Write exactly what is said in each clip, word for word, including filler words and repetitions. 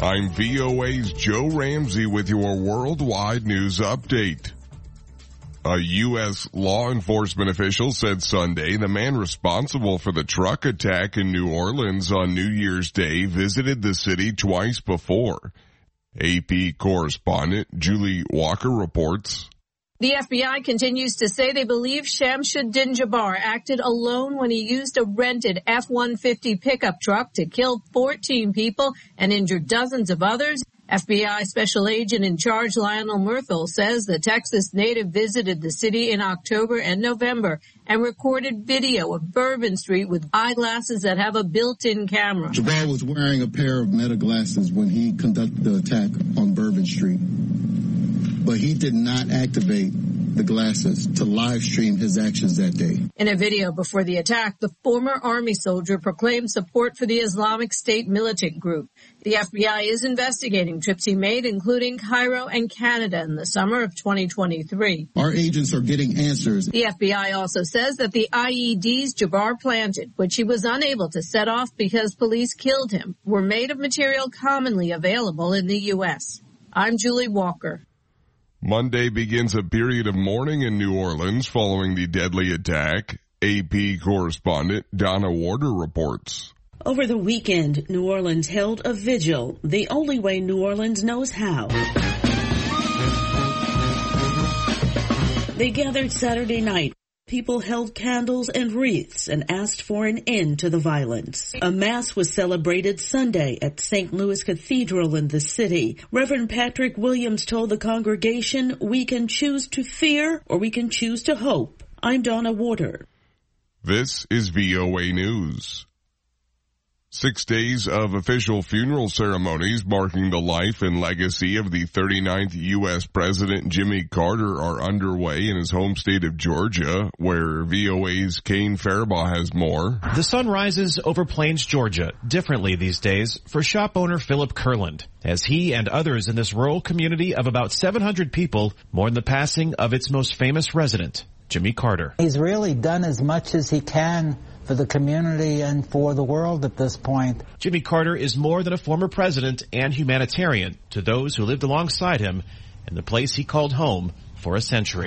I'm V O A's Joe Ramsey with your worldwide news update. A U S law enforcement official said Sunday the man responsible for the truck attack in New Orleans on New Year's Day visited the city twice before. A P correspondent Julie Walker reports. The F B I continues to say they believe Shamsuddin Jabbar acted alone when he used a rented F one fifty pickup truck to kill fourteen people and injure dozens of others. F B I Special Agent in Charge Lionel Murthel says the Texas native visited the city in October and November and recorded video of Bourbon Street with eyeglasses that have a built-in camera. Jabbar was wearing a pair of Meta glasses when he conducted the attack on Bourbon Street, but he did not activate the glasses to live stream his actions that day. In a video before the attack, the former Army soldier proclaimed support for the Islamic State militant group. The F B I is investigating trips he made, including Cairo and Canada in the summer of twenty twenty-three. Our agents are getting answers. The F B I also says that the I E Ds Jabbar planted, which he was unable to set off because police killed him, were made of material commonly available in the U S. I'm Julie Walker. Monday begins a period of mourning in New Orleans following the deadly attack. A P correspondent Donna Warder reports. Over the weekend, New Orleans held a vigil, the only way New Orleans knows how. They gathered Saturday night. People held candles and wreaths and asked for an end to the violence. A mass was celebrated Sunday at Saint Louis Cathedral in the city. Reverend Patrick Williams told the congregation, "We can choose to fear or we can choose to hope." I'm Donna Warder. This is V O A News. Six days of official funeral ceremonies marking the life and legacy of the thirty-ninth U S President Jimmy Carter are underway in his home state of Georgia, where V O A's Kane Faribaugh has more. The sun rises over Plains, Georgia, differently these days for shop owner Philip Kurland, as he and others in this rural community of about seven hundred people mourn the passing of its most famous resident, Jimmy Carter. He's really done as much as he can for the community and for the world at this point. Jimmy Carter is more than a former president and humanitarian to those who lived alongside him in the place he called home for a century.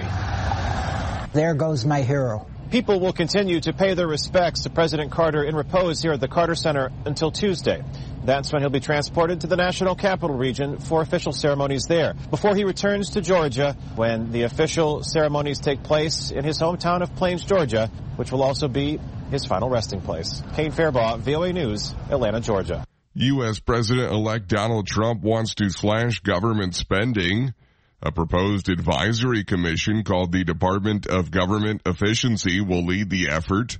There goes my hero. People will continue to pay their respects to President Carter in repose here at the Carter Center until Tuesday. That's when he'll be transported to the National Capital Region for official ceremonies there, before he returns to Georgia when the official ceremonies take place in his hometown of Plains, Georgia, which will also be his final resting place. Kane Faribaugh, V O A News, Atlanta, Georgia. U S President-elect Donald Trump wants to slash government spending. A proposed advisory commission called the Department of Government Efficiency will lead the effort.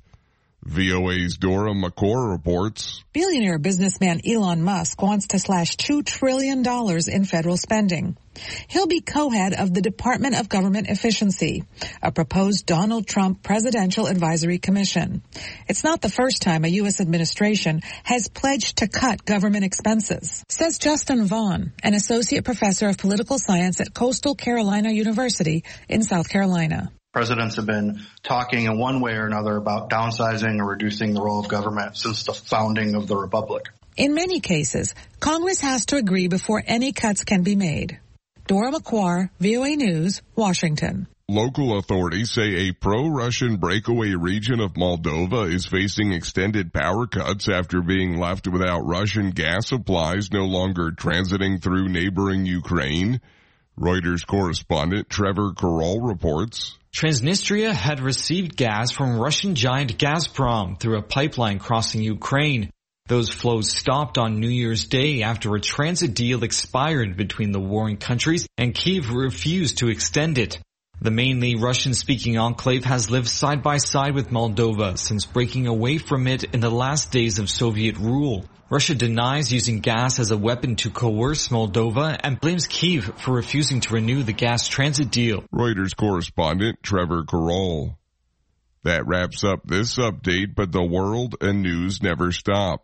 V O A's Dora McCord reports. Billionaire businessman Elon Musk wants to slash two trillion dollars in federal spending. He'll be co-head of the Department of Government Efficiency, a proposed Donald Trump Presidential Advisory Commission. It's not the first time a U S administration has pledged to cut government expenses, says Justin Vaughn, an associate professor of political science at Coastal Carolina University in South Carolina. Presidents have been talking in one way or another about downsizing or reducing the role of government since the founding of the republic. In many cases, Congress has to agree before any cuts can be made. Dora McCord, V O A News, Washington. Local authorities say a pro-Russian breakaway region of Moldova is facing extended power cuts after being left without Russian gas supplies no longer transiting through neighboring Ukraine. Reuters correspondent Trevor Carroll reports. Transnistria had received gas from Russian giant Gazprom through a pipeline crossing Ukraine. Those flows stopped on New Year's Day after a transit deal expired between the warring countries and Kyiv refused to extend it. The mainly Russian-speaking enclave has lived side by side with Moldova since breaking away from it in the last days of Soviet rule. Russia denies using gas as a weapon to coerce Moldova and blames Kyiv for refusing to renew the gas transit deal. Reuters correspondent Trevor Carroll. That wraps up this update, but the world and news never stop.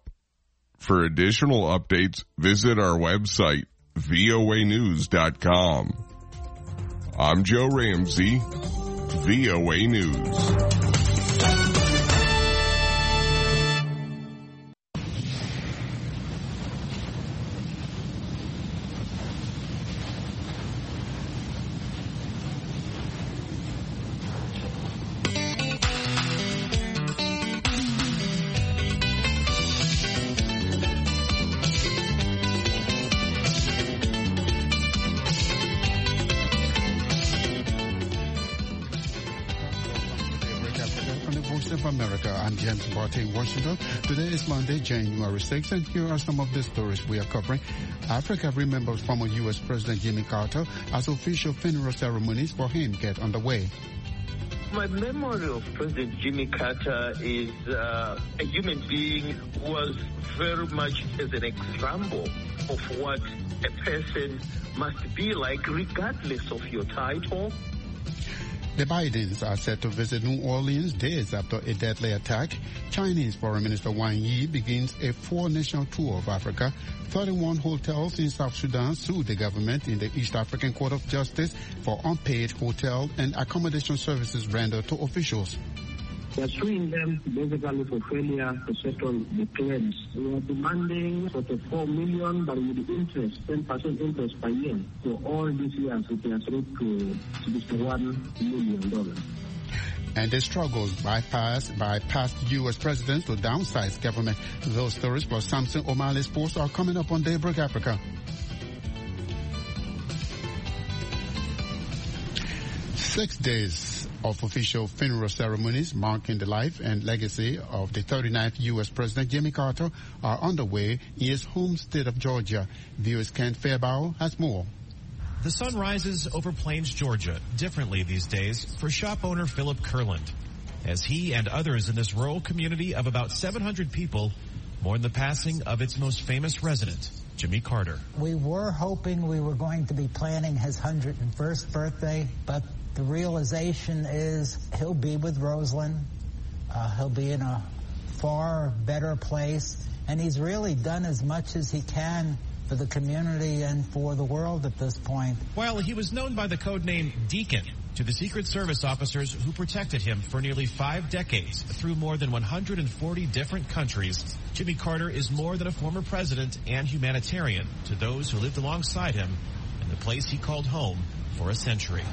For additional updates, visit our website, V O A news dot com. I'm Joe Ramsey, V O A News. from the Voice of America. I'm James Barty in Washington. Today is Monday, January sixth, and here are some of the stories we are covering. Africa remembers former U S President Jimmy Carter as official funeral ceremonies for him get underway. My memory of President Jimmy Carter is uh, a human being who was very much as an example of what a person must be like regardless of your title. The Bidens are set to visit New Orleans days after a deadly attack. Chinese Foreign Minister Wang Yi begins a four-nation tour of Africa. thirty-one hotels in South Sudan sued the government in the East African Court of Justice for unpaid hotel and accommodation services rendered to officials. We are suing them basically for failure to settle the claims. We are demanding forty-four million dollars, but with interest, ten percent interest per year. For all these years, it has reached to sixty-one million dollars. And the struggles by past, by past U S presidents to downsize government. Those stories plus Samson O'Malley's post are coming up on Daybreak Africa. Six days of official funeral ceremonies marking the life and legacy of the thirty-ninth U S President Jimmy Carter are underway in his home state of Georgia. V O A's Ken Fairbow has more. The sun rises over Plains, Georgia, differently these days for shop owner Philip Kurland, as he and others in this rural community of about seven hundred people mourn the passing of its most famous resident, Jimmy Carter. We were hoping we were going to be planning his one hundred first birthday, but the realization is he'll be with Rosalind. Uh, he'll be in a far better place, and he's really done as much as he can for the community and for the world at this point. While he was known by the code name Deacon to the Secret Service officers who protected him for nearly five decades through more than one hundred forty different countries, Jimmy Carter is more than a former president and humanitarian to those who lived alongside him in the place he called home for a century.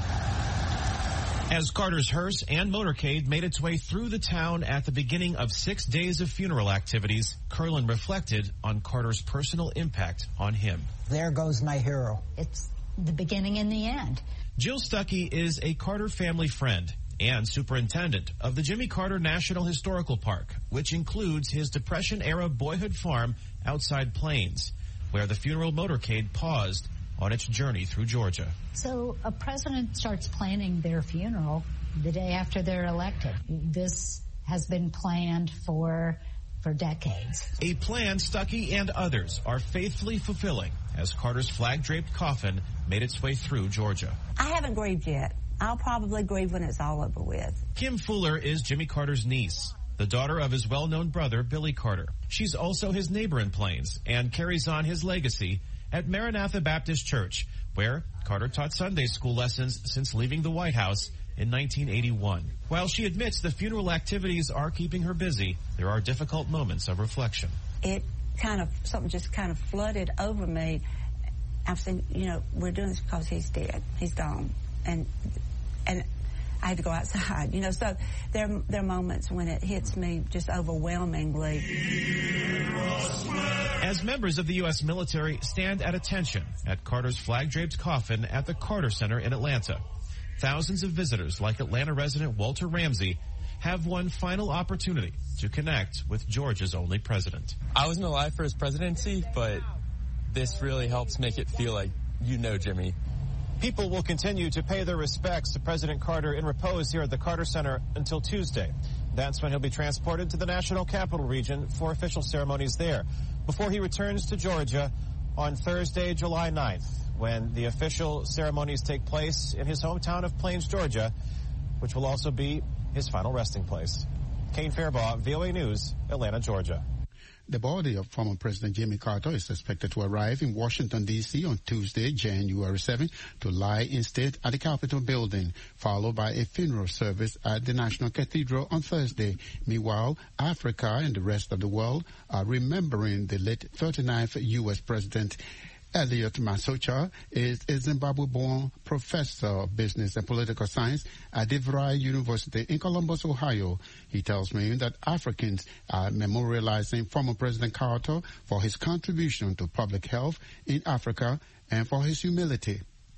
As Carter's hearse and motorcade made its way through the town at the beginning of six days of funeral activities, Kurland reflected on Carter's personal impact on him. There goes my hero. It's the beginning and the end. Jill Stuckey is a Carter family friend and superintendent of the Jimmy Carter National Historical Park, which includes his Depression-era boyhood farm outside Plains, where the funeral motorcade paused on its journey through Georgia. So a president starts planning their funeral the day after they're elected. This has been planned for for decades. A plan Stuckey and others are faithfully fulfilling as Carter's flag-draped coffin made its way through Georgia. I haven't grieved yet. I'll probably grieve when it's all over with. Kim Fuller is Jimmy Carter's niece, the daughter of his well-known brother, Billy Carter. She's also his neighbor in Plains and carries on his legacy at Maranatha Baptist Church, where Carter taught Sunday school lessons since leaving the White House in nineteen eighty-one. While she admits the funeral activities are keeping her busy, there are difficult moments of reflection. It kind of, something just kind of flooded over me. I've said, you know, we're doing this because he's dead. He's gone. And, and I had to go outside, you know, so there, there are moments when it hits me just overwhelmingly. As members of the U S military stand at attention at Carter's flag-draped coffin at the Carter Center in Atlanta, thousands of visitors like Atlanta resident Walter Ramsey have one final opportunity to connect with Georgia's only president. I wasn't alive for his presidency, but this really helps make it feel like you know Jimmy. People will continue to pay their respects to President Carter in repose here at the Carter Center until Tuesday. That's when he'll be transported to the National Capital Region for official ceremonies there, before he returns to Georgia on Thursday, July ninth, when the official ceremonies take place in his hometown of Plains, Georgia, which will also be his final resting place. Kane Fairbaugh, V O A News, Atlanta, Georgia. The body of former President Jimmy Carter is expected to arrive in Washington, D C on Tuesday, January seventh, to lie in state at the Capitol building, followed by a funeral service at the National Cathedral on Thursday. Meanwhile, Africa and the rest of the world are remembering the late thirty-ninth U S President. Elliot Masocha is a Zimbabwe-born professor of business and political science at DeVry University in Columbus, Ohio. He tells me that Africans are memorializing former President Carter for his contribution to public health in Africa and for his humility.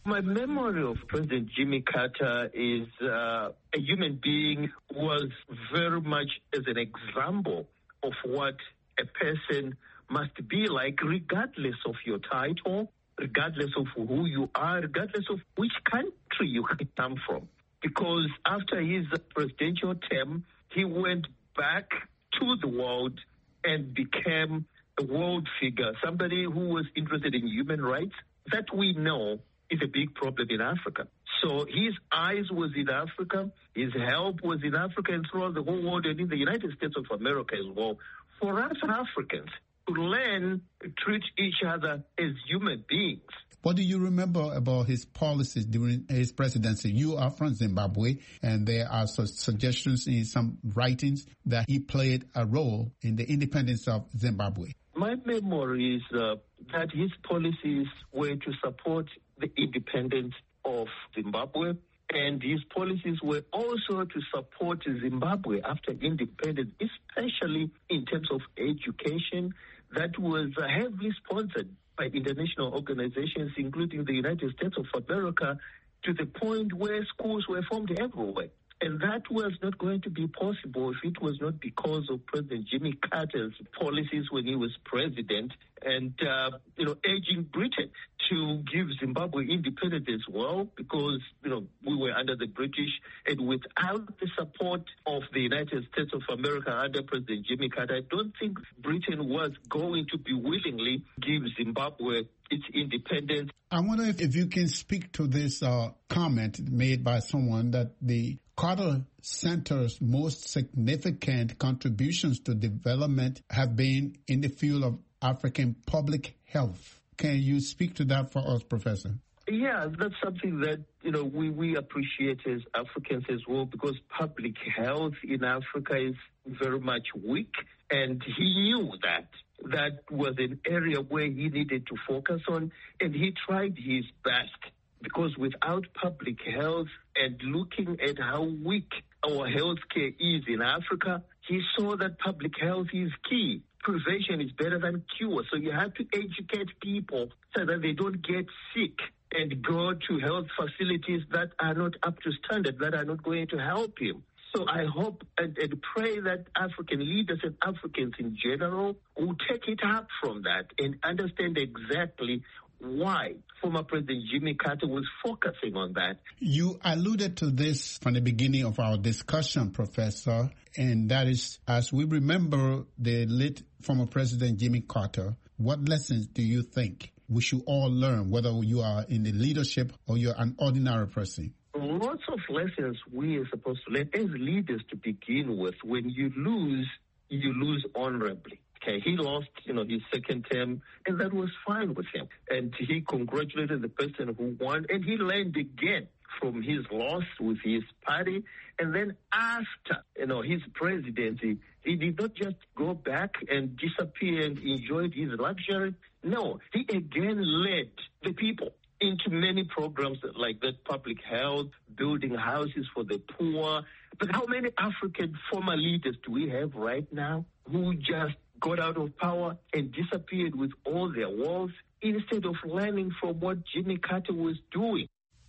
My memory of President Jimmy Carter is uh, a human being who was very much as an example of what a person must be like, regardless of your title, regardless of who you are, regardless of which country you come from. Because after his presidential term, he went back to the world and became a world figure, somebody who was interested in human rights. That we know is a big problem in Africa. So his eyes was in Africa, his help was in Africa and throughout the whole world and in the United States of America as well. For us Africans to learn to treat each other as human beings. What do you remember about his policies during his presidency? You are from Zimbabwe, and there are some suggestions in some writings that he played a role in the independence of Zimbabwe. My memory is uh, that his policies were to support the independence of Zimbabwe, and his policies were also to support Zimbabwe after independence, especially in terms of education. That was uh, heavily sponsored by international organizations, including the United States of America, to the point where schools were formed everywhere. And that was not going to be possible if it was not because of President Jimmy Carter's policies when he was president and, uh, you know, urging Britain to give Zimbabwe independence as well, because, you know, we were under the British, and without the support of the United States of America under President Jimmy Carter, I don't think Britain was going to be willingly give Zimbabwe its independence. I wonder if, if you can speak to this uh, comment made by someone that the Carter Center's most significant contributions to development have been in the field of African public health. Can you speak to that for us, Professor? Yeah, that's something that, you know, we, we appreciate as Africans as well, because public health in Africa is very much weak, and he knew that. That was an area where he needed to focus on, and he tried his best. Because without public health and looking at how weak our healthcare is in Africa, he saw that public health is key. Prevention is better than cure. So you have to educate people so that they don't get sick and go to health facilities that are not up to standard, that are not going to help him. So I hope and, and pray that African leaders and Africans in general will take it up from that and understand exactly why former President Jimmy Carter was focusing on that. You alluded to this from the beginning of our discussion, Professor, and that is, as we remember the late former President Jimmy Carter, what lessons do you think we should all learn, whether you are in the leadership or you're an ordinary person? Lots of lessons we are supposed to learn as leaders to begin with. When you lose, you lose honorably. Okay, he lost, you know, his second term, and that was fine with him. And he congratulated the person who won, and he learned again from his loss with his party. And then after, you know, his presidency, he did not just go back and disappear and enjoyed his luxury. No, he again led the people into many programs like that, public health, building houses for the poor. But how many African former leaders do we have right now who just got out of power and disappeared with all their wealth instead of learning from what Jimmy Carter was doing?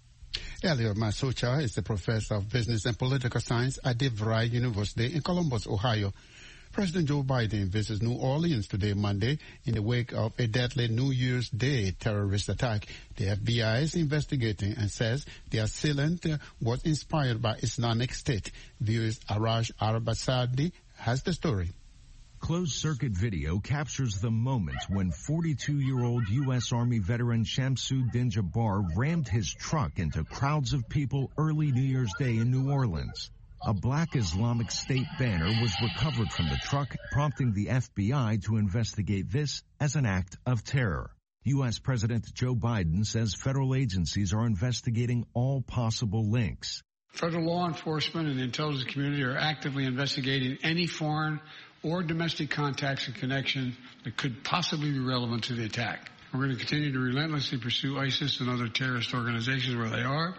Elliot Masocha is the professor of business and political science at DeVry University in Columbus, Ohio. President Joe Biden visits New Orleans today, Monday, in the wake of a deadly New Year's Day terrorist attack. The F B I is investigating and says the assailant was inspired by Islamic State. Viewers Araj Arabasadi has the story. Closed-circuit video captures the moment when forty-two-year-old U S Army veteran Shamsuddin Jabbar rammed his truck into crowds of people early New Year's Day in New Orleans. A black Islamic State banner was recovered from the truck, prompting the F B I to investigate this as an act of terror. U S President Joe Biden says federal agencies are investigating all possible links. Federal law enforcement and the intelligence community are actively investigating any foreign or domestic contacts and connection that could possibly be relevant to the attack. We're going to continue to relentlessly pursue ISIS and other terrorist organizations where they are,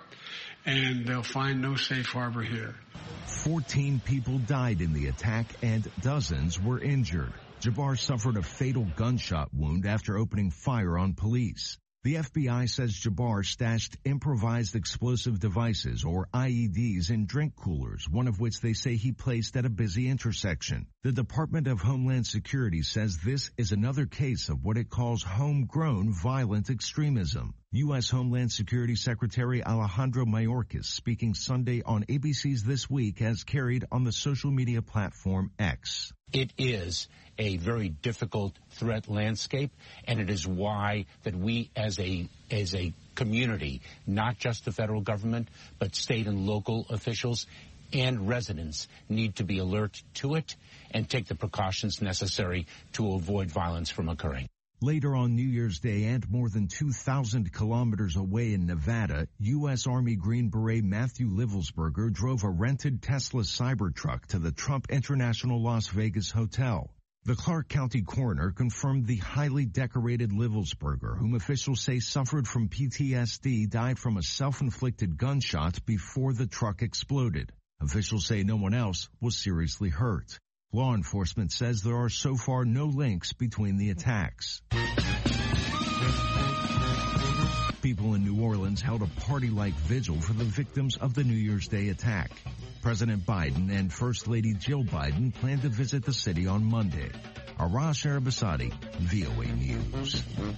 and they'll find no safe harbor here. Fourteen people died in the attack and dozens were injured. Jabbar suffered a fatal gunshot wound after opening fire on police. The F B I says Jabbar stashed improvised explosive devices, or I E Ds, in drink coolers, one of which they say he placed at a busy intersection. The Department of Homeland Security says this is another case of what it calls homegrown violent extremism. U S Homeland Security Secretary Alejandro Mayorkas, speaking Sunday on A B C's This Week, has carried on the social media platform X. It is a very difficult threat landscape, and it is why that we as a as a community, not just the federal government, but state and local officials and residents, need to be alert to it and take the precautions necessary to avoid violence from occurring. Later on New Year's Day, and more than two thousand kilometers away in Nevada, U S Army Green Beret Matthew Livelsberger drove a rented Tesla Cybertruck to the Trump International Las Vegas Hotel. The Clark County coroner confirmed the highly decorated Livelsberger, whom officials say suffered from P T S D, died from a self-inflicted gunshot before the truck exploded. Officials say no one else was seriously hurt. Law enforcement says there are so far no links between the attacks. People in New Orleans held a party-like vigil for the victims of the New Year's Day attack. President Biden and First Lady Jill Biden plan to visit the city on Monday. Arash Arabasadi, V O A News.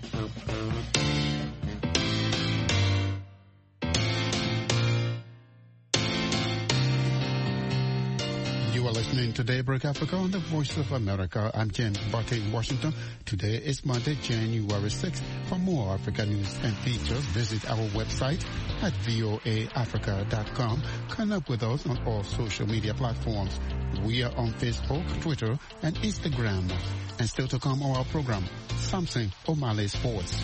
You are listening to Daybreak Africa on the Voice of America. I'm James Barty in Washington. Today is Monday, January sixth. For more Africa news and features, visit our website at voa africa dot com. Connect with us on all social media platforms. We are on Facebook, Twitter, and Instagram. And still to come on our program, Samson O'Malley Sports.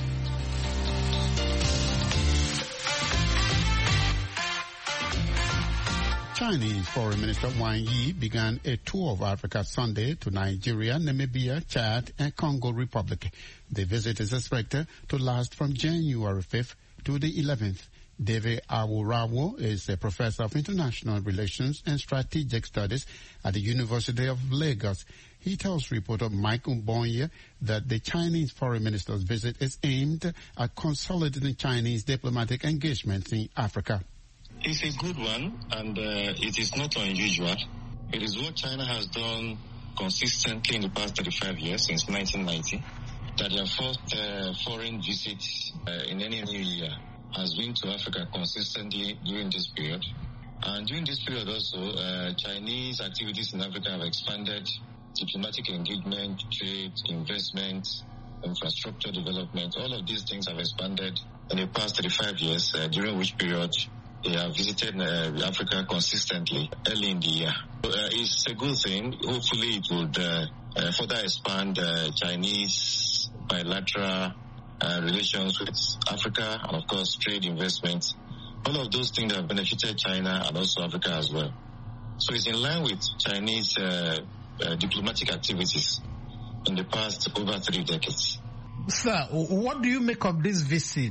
Chinese Foreign Minister Wang Yi began a tour of Africa Sunday to Nigeria, Namibia, Chad, and Congo Republic. The visit is expected to last from January fifth to the eleventh. David Awurawo is a professor of international relations and strategic studies at the University of Lagos. He tells reporter Mike Mbonye that the Chinese foreign minister's visit is aimed at consolidating Chinese diplomatic engagements in Africa. It's a good one, and uh, it is not unusual. It is what China has done consistently in the past thirty-five years, since nineteen ninety, that their first uh, foreign visit uh, in any new year has been to Africa consistently during this period. And during this period also, uh, Chinese activities in Africa have expanded. Diplomatic engagement, trade, investment, infrastructure development, all of these things have expanded in the past thirty-five years, uh, during which period they have visited uh, Africa consistently early in the year. Uh, it's a good thing. Hopefully it would uh, uh, further expand uh, Chinese bilateral uh, relations with Africa, and of course trade, investment. All of those things have benefited China and also Africa as well. So it's in line with Chinese uh, uh, diplomatic activities in the past over three decades. Sir, what do you make of this visit,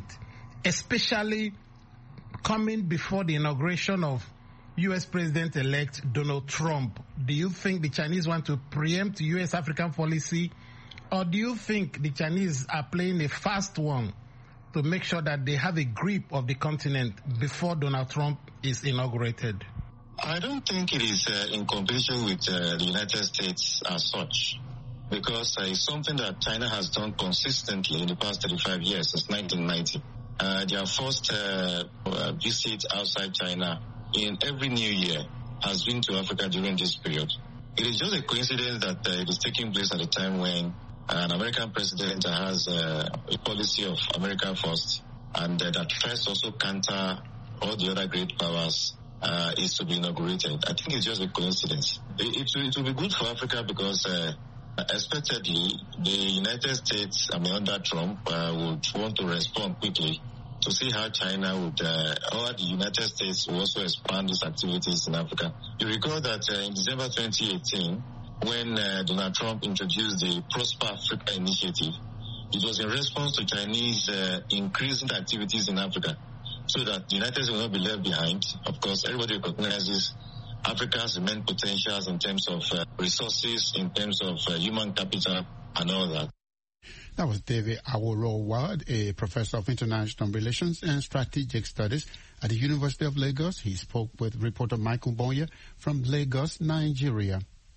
especially coming before the inauguration of U S President-elect Donald Trump? Do you think the Chinese want to preempt U S African policy, or do you think the Chinese are playing a fast one to make sure that they have a grip of the continent before Donald Trump is inaugurated? I don't think it is uh, in competition with uh, the United States as such, because uh, it's something that China has done consistently in the past thirty-five years, since nineteen ninety. Uh, their first uh, uh, visit outside China in every new year has been to Africa during this period. It is just a coincidence that uh, it is taking place at a time when an American president has uh, a policy of America first, and uh, that tries to also counter all the other great powers uh, is to be inaugurated. I think it's just a coincidence. It, it, will, it will be good for Africa because uh, expectedly, the United States, I mean, under Trump, uh, would want to respond quickly to see how China would, uh, or the United States will also expand its activities in Africa. You recall that uh, in December twenty eighteen, when uh, Donald Trump introduced the Prosper Africa initiative, it was in response to Chinese uh, increasing activities in Africa, so that the United States will not be left behind. Of course, everybody recognizes Africa's immense potentials in terms of uh, resources, in terms of uh, human capital, and all that. That was David Aworo-Ward, a professor of international relations and strategic studies at the University of Lagos. He spoke with reporter Michael Boya from Lagos, Nigeria.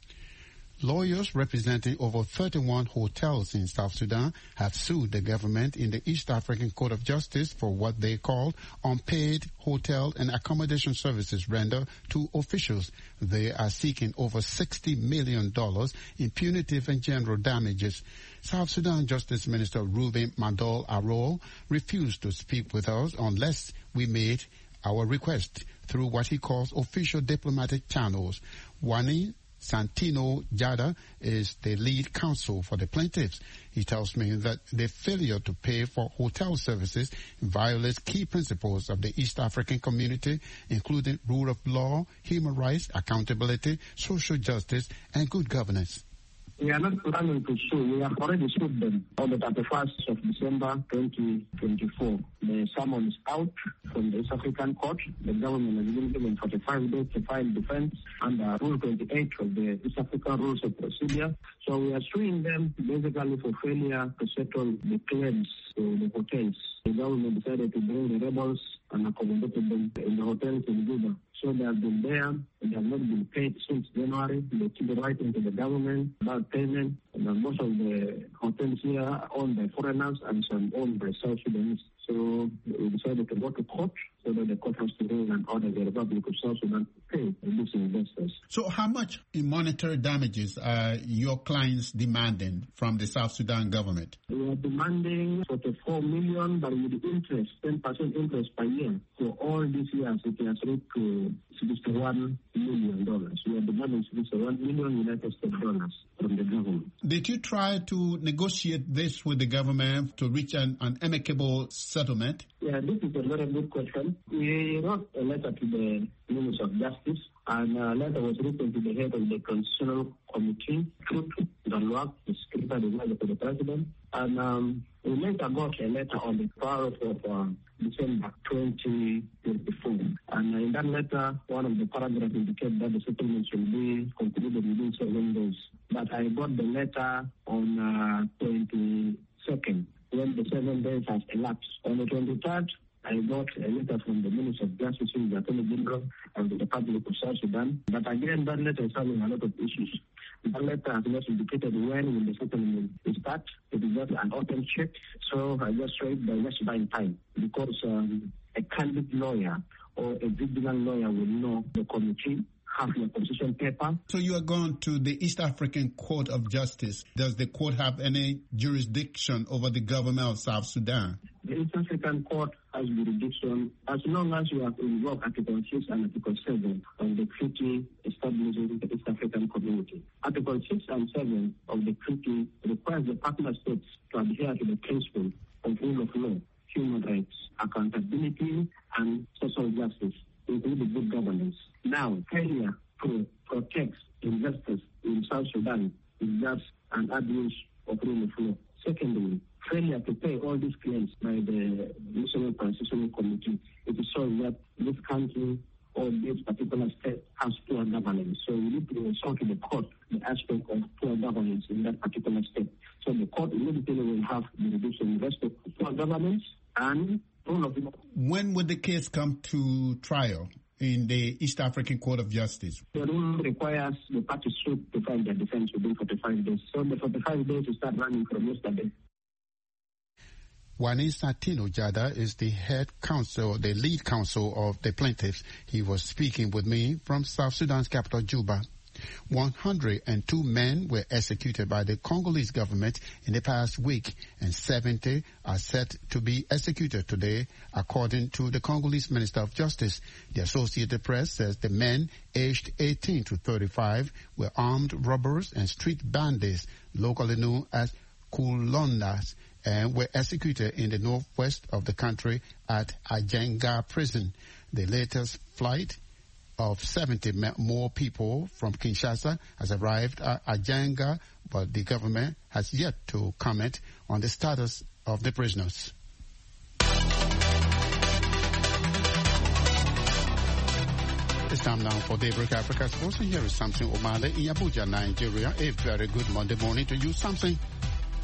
Lawyers representing over thirty-one hotels in South Sudan have sued the government in the East African Court of Justice for what they call unpaid hotel and accommodation services rendered to officials. They are seeking over sixty million dollars in punitive and general damages. South Sudan Justice Minister Ruben Madol Arol refused to speak with us unless we made our request through what he calls official diplomatic channels. Wani Santino Jada is the lead counsel for the plaintiffs. He tells me that the failure to pay for hotel services violates key principles of the East African community, including rule of law, human rights, accountability, social justice, and good governance. We are not planning to sue. We have already sued them on the thirty-first of December twenty twenty-four. The summons out from the East African Court. The government has been given forty-five days to file defense under Rule twenty-eight of the East African Rules of Procedure. So we are suing them basically for failure to settle the claims to the hotels. The government decided to bring the rebels and accommodated them in the hotels in Juba. So they have been there, and they have not been paid since January. They keep writing to the government about payment, and most of the hotels here are owned by foreigners and some owned by South Sudanese. So we decided to go to court so that the court has to rule and order the Republic of South Sudan to pay these investors. So how much in monetary damages are your clients demanding from the South Sudan government? We are demanding forty-four million dollars, but with interest, ten percent interest per year. For all these years, it has reached to sixty-one million dollars. We are demanding sixty-one million United States dollars from the government. Did you try to negotiate this with the government to reach an, an amicable settlement? Yeah, this is a very good question. We wrote a letter to the Minister of Justice, and a letter was written to the head of the Constitutional Committee, Truth Dalwak, the Secretary Advisor to the President, and um, we later got a letter on the twelfth of uh, December twenty twenty-four. And in that letter, one of the paragraphs indicated that the settlement should be concluded within seven days. But I got the letter on uh, twenty-second, when the seven days has elapsed. On the twenty-third, I got a letter from the Minister of Justice, the Attorney General of the Republic of South Sudan. But again, that letter is having a lot of issues. That letter has not indicated when will the settlement start. It is just an open check. So I just read by just buying time, because um, a candid lawyer or a vigilant lawyer will know the committee have your position paper. So you are going to the East African Court of Justice. Does the court have any jurisdiction over the government of South Sudan? The East African Court has jurisdiction as long as you have invoked Article six and Article seven of the treaty establishing the East African Community. Article six and seven of the treaty requires the partner states to adhere to the principle of rule of law, human rights, accountability, and social justice, including good governance. Now, failure to protect investors in South Sudan is just an abuse of rule of law. Secondly, failure to pay all these claims by the National Transitional Committee, it is showing that this country or this particular state has poor governance. So we need to resort to the court the aspect of poor governance in that particular state. So the court immediately will have the reduction in respect to poor governance and rule of law. When would the case come to trial in the East African Court of Justice? The rule requires the parties to file their defense within forty-five days. So the forty-five days will start running from yesterday. Wani Santino Jada is the head counsel, the lead counsel of the plaintiffs. He was speaking with me from South Sudan's capital, Juba. one hundred two men were executed by the Congolese government in the past week, and seventy are set to be executed today, according to the Congolese Minister of Justice. The Associated Press says the men, aged eighteen to thirty-five, were armed robbers and street bandits, locally known as Kulondas, and were executed in the northwest of the country at Ajenga prison. The latest flight of seventy more people from Kinshasa has arrived at Ajenga, but the government has yet to comment on the status of the prisoners. It's time now for Daybreak Africa Sports, and here is Samson Omale in Abuja, Nigeria. A very good Monday morning to you, Samson.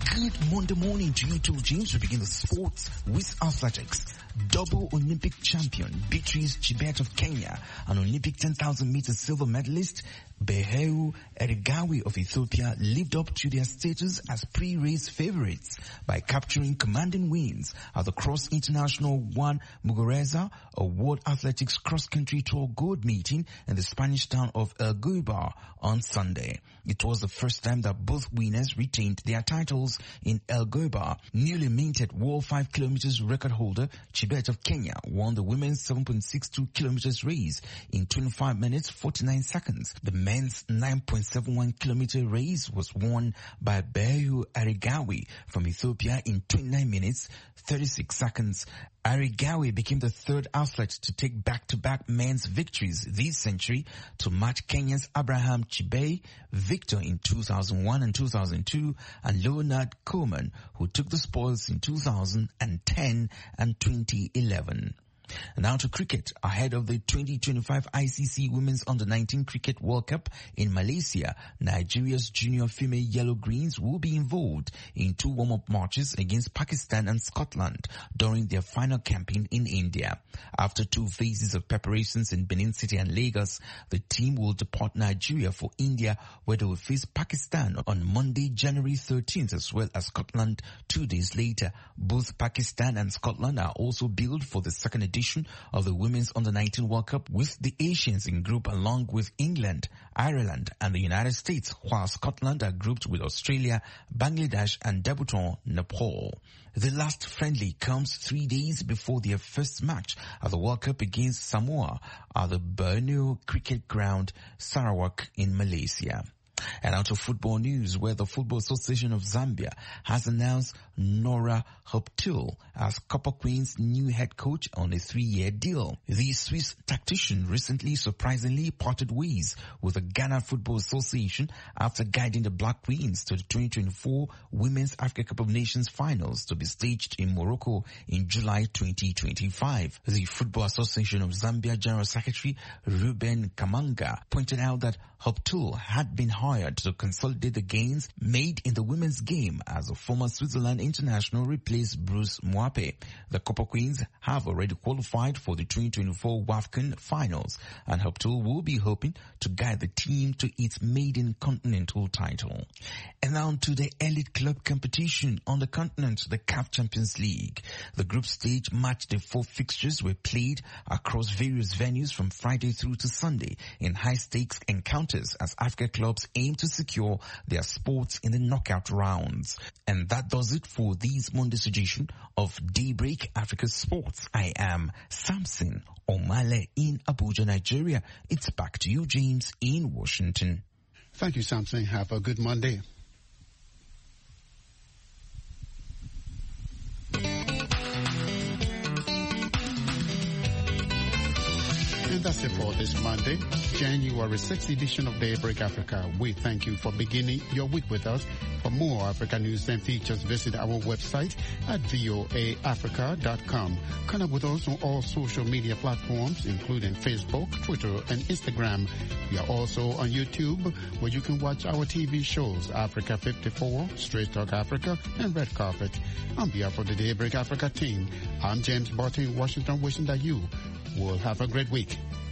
Good Monday morning to you too, James. We begin the sports with athletics. Double Olympic champion Beatrice Chebet of Kenya and Olympic ten thousand meter silver medalist Beheru Erigawi of Ethiopia lived up to their status as pre-race favorites by capturing commanding wins at the Cross International One Muguruza, a World Athletics cross-country tour gold meeting in the Spanish town of Elgoibar on Sunday. It was the first time that both winners retained their titles in Elgoibar. Newly minted world five kilometers record holder Chebet of Kenya won the women's seven point six two kilometers race in twenty-five minutes forty-nine seconds. The men's nine point seven one kilometer race was won by Beheru Erigawi from Ethiopia in twenty-nine minutes thirty-six seconds. Erigawi became the third athlete to take back-to-back men's victories this century to match Kenya's Abraham Chibei, victor in two thousand one and two thousand two, and Leonard Coleman, who took the spoils in two thousand ten and twenty eleven. Now to cricket. Ahead of the twenty twenty-five I C C Women's Under nineteen Cricket World Cup in Malaysia, Nigeria's junior female Yellow Greens will be involved in two warm-up matches against Pakistan and Scotland during their final campaign in India. After two phases of preparations in Benin City and Lagos, the team will depart Nigeria for India, where they will face Pakistan on Monday, January thirteenth, as well as Scotland two days later. Both Pakistan and Scotland are also billed for the second edition of the Women's Under nineteen World Cup, with the Asians in group along with England, Ireland and the United States, while Scotland are grouped with Australia, Bangladesh and debutant Nepal. The last friendly comes three days before their first match at the World Cup against Samoa at the Borneo Cricket Ground, Sarawak in Malaysia. And out of football news, where the Football Association of Zambia has announced Nora Hoptul as Copper Queen's new head coach on a three-year deal. The Swiss tactician recently surprisingly parted ways with the Ghana Football Association after guiding the Black Queens to the twenty twenty-four Women's Africa Cup of Nations finals to be staged in Morocco in July twenty twenty-five. The Football Association of Zambia General Secretary Ruben Kamanga pointed out that Hoptul had been hired to consolidate the gains made in the women's game as a former Switzerland international replaced Bruce Mwape. The Copper Queens have already qualified for the twenty twenty-four WAFCON finals, and Hoptul will be hoping to guide the team to its maiden continental title. And now to the elite club competition on the continent, the C A F Champions League. The group stage match day four fixtures were played across various venues from Friday through to Sunday in high-stakes encounters as Africa clubs aim to secure their spots in the knockout rounds. And that does it for this Monday's edition of Daybreak Africa Sports. I am Samson Omale in Abuja, Nigeria. It's back to you, James, in Washington. Thank you, Samson. Have a good Monday. And that's it for this Monday, January sixth edition of Daybreak Africa. We thank you for beginning your week with us. For more Africa news and features, visit our website at voa africa dot com. Connect with us on all social media platforms, including Facebook, Twitter, and Instagram. We are also on YouTube, where you can watch our T V shows, Africa fifty-four, Straight Talk Africa, and Red Carpet. On behalf of the Daybreak Africa team, I'm James Barton in Washington, wishing that you will have a great week.